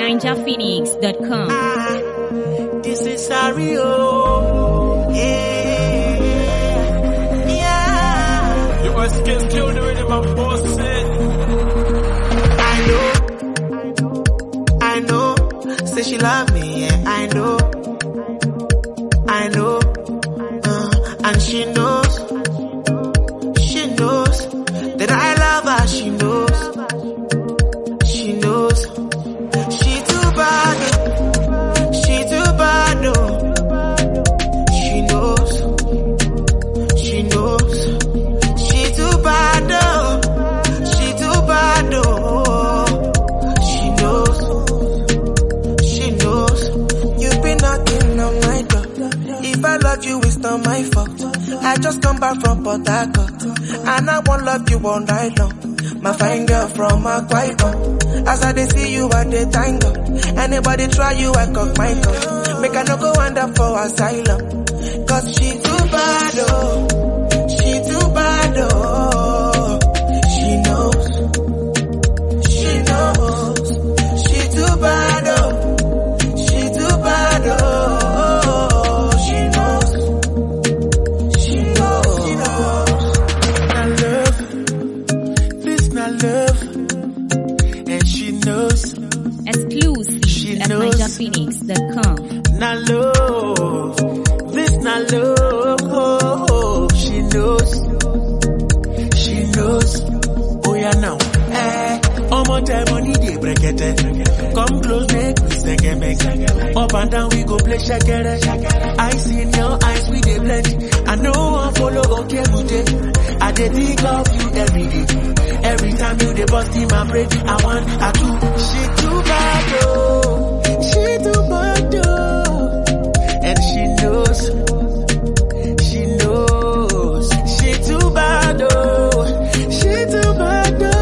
NinjaPhoenix.com. This is Ario. Yeah. You must get killed already, my boss said. I know. Say she love me, yeah, I know. And she knows that I love her, she knows. She too bad, she too bad, oh. She knows. She too bad, oh. She too bad, oh. She knows. You've been knocking on my door. If I love you, it's not my fault. I just come back from Port Harcourt, and I won't love you all night long. My fine girl from Akwa Ibom. As I dey see you, I dey thank God. Anybody try you, I cock my gun. Make I no go under for asylum. Cause she too bad, oh. She too bad, oh. She knows. She too bad, oh. She too bad, oh. She knows. I love. This my love. And she knows. Exclusive at NinjaPhoenix.com. Not love. This not love. Oh, she knows. Oh yeah, now. Omo time money dey brekete. Come close, make we make. Up and down we go play shakere. I see in your eyes we dey blend. I know I follow okay today. I dey think of you every day. Every time you dey bust in my brain, I want, I do. She too bad, oh. She too bad, oh. And she knows. She too bad, oh. She too bad, oh.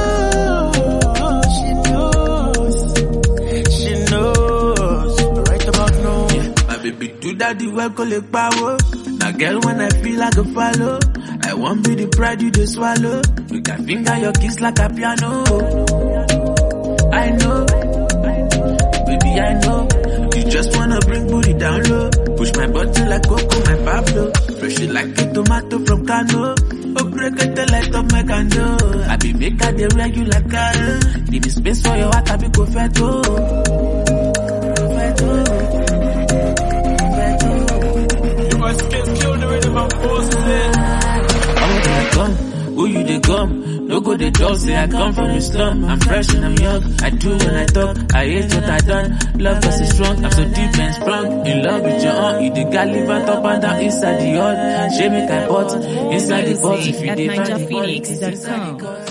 She knows. Right about now. My baby do that the work collect power. Now girl when I feel like a follow, I won't be the pride you just swallow. You can finger your kiss like a piano. I know, baby I know. You just wanna bring booty down low. Push my button like Coco, my Pablo. Fresh it like a tomato from Kano. Oh, break it the light of my candle. I be make her the regular car. Give me space for your heart, I be go feto. You must get killed already, my boss said. Who you dey come? No go dey talk, say I come from the slum. I'm fresh and I'm young. I do when I talk. I hate what I done. Love us is strong. I'm so deep and sprung. In love with your aunt. You dey got live and up and down inside the yard. She make I pot inside the pot. If you dey find the NinjaPhoenix.com.